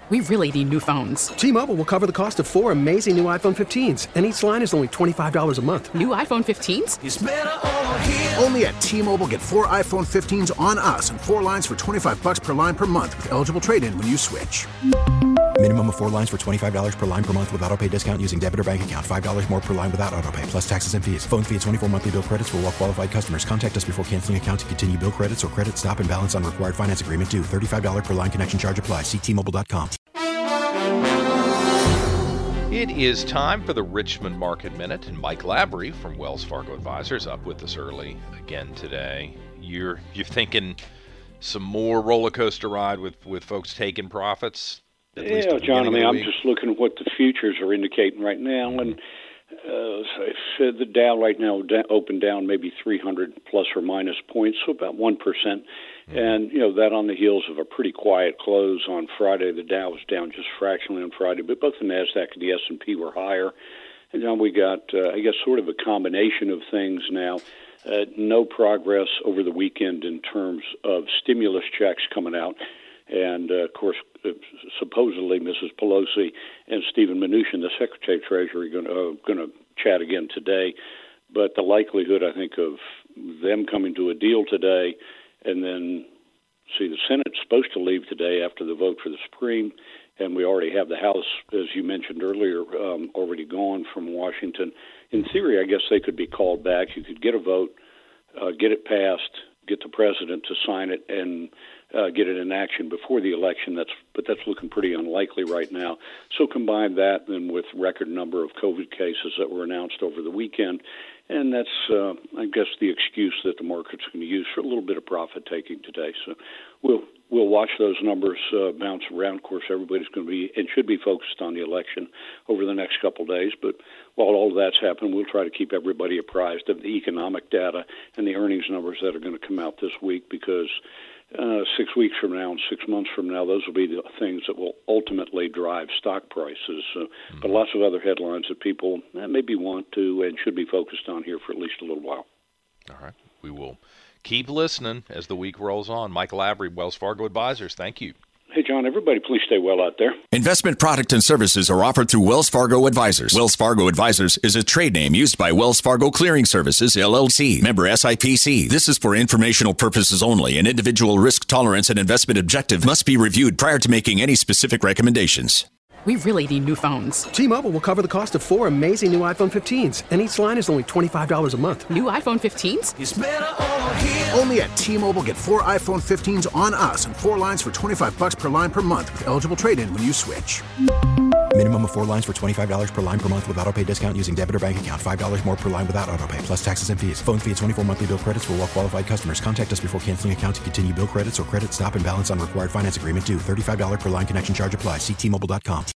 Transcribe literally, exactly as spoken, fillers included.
We really need new phones. T-Mobile will cover the cost of four amazing new iPhone fifteens, and each line is only twenty-five dollars a month. New iPhone fifteens? It's better over here. Only at T-Mobile, get four iPhone fifteens on us and four lines for twenty-five dollars per line per month with eligible trade-in when you switch. Minimum of four lines for twenty-five dollars per line per month with autopay discount using debit or bank account. five dollars more per line without autopay, plus taxes and fees. Phone fee at twenty-four monthly bill credits for well-qualified customers. Contact us before canceling account to continue bill credits or credit stop and balance on required finance agreement due. thirty-five dollars per line connection charge applies. See T Mobile dot com. It is time for the Richmond Market Minute, and Mike Lavery from Wells Fargo Advisors up with us early again today. You're you're thinking some more roller coaster ride with, with folks taking profits? Yeah, John, I mean, I'm just looking at what the futures are indicating right now, and uh, so the Dow right now opened down maybe three hundred plus or minus points, so about one percent. Mm-hmm. And, you know, that on the heels of a pretty quiet close on Friday. The Dow was down just fractionally on Friday, but both the NASDAQ and the S and P were higher. And now we got, uh, I guess, sort of a combination of things now. Uh, no progress over the weekend in terms of stimulus checks coming out. And, uh, of course, uh, supposedly Missus Pelosi and Stephen Mnuchin, the Secretary of Treasury, are going uh, to chat again today. But the likelihood, I think, of them coming to a deal today, and then, see, the Senate's supposed to leave today after the vote for the Supreme, and we already have the House, as you mentioned earlier, um, already gone from Washington. In theory, I guess they could be called back. You could get a vote, uh, get it passed, get the president to sign it, and uh, get it in action before the election. That's but that's looking pretty unlikely right now. So combine that then with record number of COVID cases that were announced over the weekend, and that's, uh, I guess, the excuse that the market's going to use for a little bit of profit taking today. So we'll we'll watch those numbers uh, bounce around. Of course, everybody's going to be and should be focused on the election over the next couple of days. But while all of that's happening, we'll try to keep everybody apprised of the economic data and the earnings numbers that are going to come out this week, because uh, six weeks from now and six months from now, those will be the things that will ultimately drive stock prices. Uh, mm-hmm. But lots of other headlines that people eh, maybe want to and should be focused on here for at least a little while. All right. We will keep listening as the week rolls on. Mike Lavery, Wells Fargo Advisors, thank you. Hey, John, everybody please stay well out there. Investment product and services are offered through Wells Fargo Advisors. Wells Fargo Advisors is a trade name used by Wells Fargo Clearing Services, L L C, member S I P C. This is for informational purposes only, and individual risk tolerance and investment objective must be reviewed prior to making any specific recommendations. We really need new phones. T-Mobile will cover the cost of four amazing new iPhone fifteens, and each line is only twenty-five dollars a month. New iPhone fifteens? It's better over here. Only at T-Mobile, get four iPhone fifteens on us and four lines for twenty-five dollars per line per month with eligible trade-in when you switch. Minimum of four lines for twenty-five dollars per line per month with autopay discount using debit or bank account. five dollars more per line without autopay, plus taxes and fees. Phone fee at twenty-four monthly bill credits for well-qualified customers. Contact us before canceling account to continue bill credits or credit stop and balance on required finance agreement due. thirty-five dollars per line connection charge applies. See T Mobile dot com.